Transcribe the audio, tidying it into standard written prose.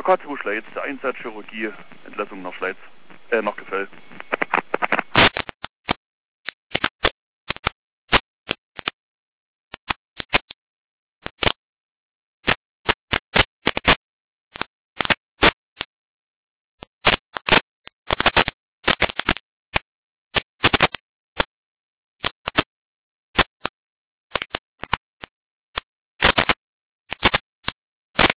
K2 Schleiz, der Einsatz Chirurgie, Entlassung nach Schleiz, nach Gefell.